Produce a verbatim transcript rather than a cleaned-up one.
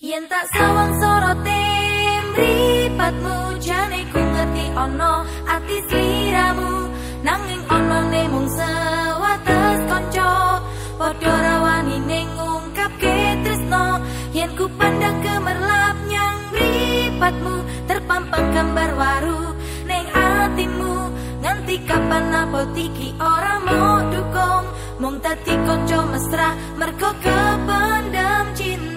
Yen tak sawang sorote mripatmu jane ku ngerti ono ati sliramu nanging ono ne mung sewates kanca padha rawani ning ngungkapke tresno yen ku pandang gemerlap nyang mripatmu terpampang gambar waru ning atimu nganti kapan apa iki ora mau dukung mung dadi kanca mesra mergo kependam cinta.